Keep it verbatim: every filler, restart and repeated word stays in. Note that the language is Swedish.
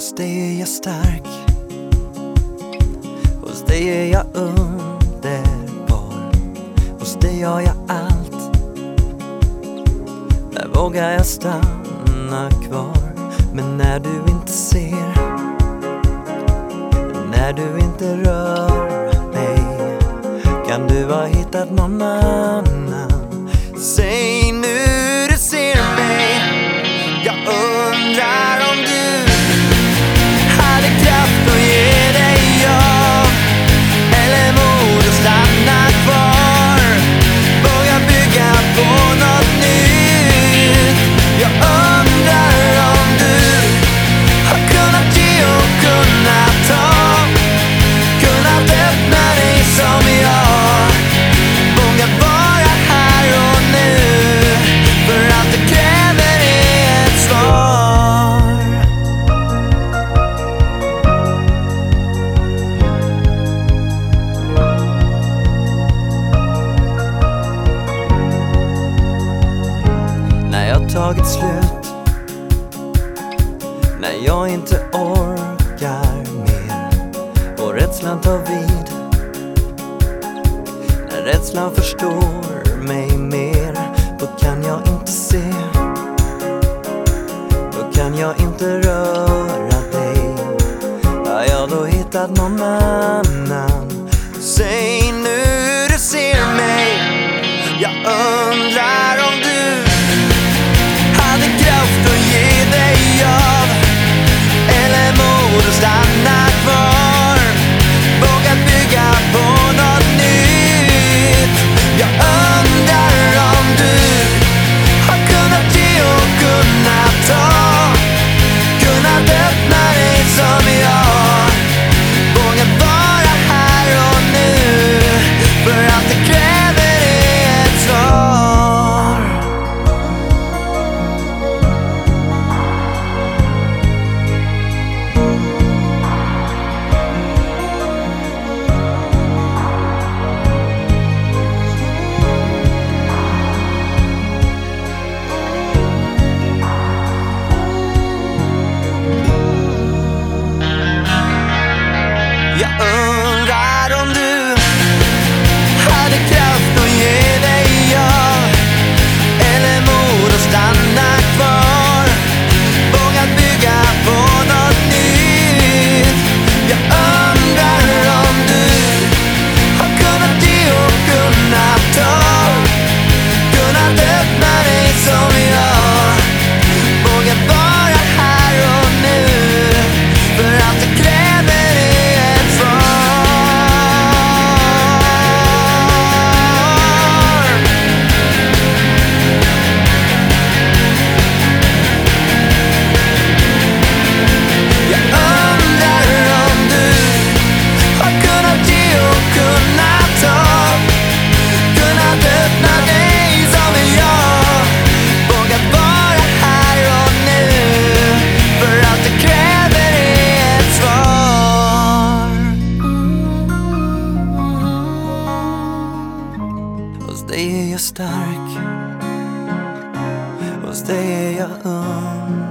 Hos dig är jag stark, hos dig är jag underbar. Hos dig har jag allt, där vågar jag stanna kvar. Men när du inte ser, när du inte rör mig, kan du ha hittat någon annan? Säg nu du ser mig. Jag undrar om du hade kraft att ge dig av, eller mod att stanna kvar. Våga bygga på något nytt. Jag undrar om du har kunnat ge och kunnat ta, kunnat öppna dig som jag. Våga vara här och nu, för allt det kräver är ett svar. När jag tagit slut, när jag inte orkar mer och rädslan tar vid, när rädslan förstår mig mer, då kan jag inte se, då kan jag inte röra dig. Har jag då hittat någon annan? Säg nu du ser mig. Jag undrar om du hade kraft att ge dig av, eller mod att stanna kvar. Våga bygga på något nytt. Jag undrar om du har kunnat ge och kunnat ta, kunnat öppna dig som jag. Våga vara här och nu, för allt det kräver är ett svar. Jag undrar om du hade kraft att ge dig av, eller mod att stanna kvar. Våga bygga på något nytt. Jag undrar om du har kunnat ge och kunnat ta, kunnat öppna dig som jag. Våga vara här och nu, för allt det kräver är ett svar. Jag undrar om du har kunnat ge och kunnat ta, kunnat öppna dig som jag. Våga vara här och nu, för allt det kräver är ett svar. Hos dig är jag stark, hos dig är jag ung.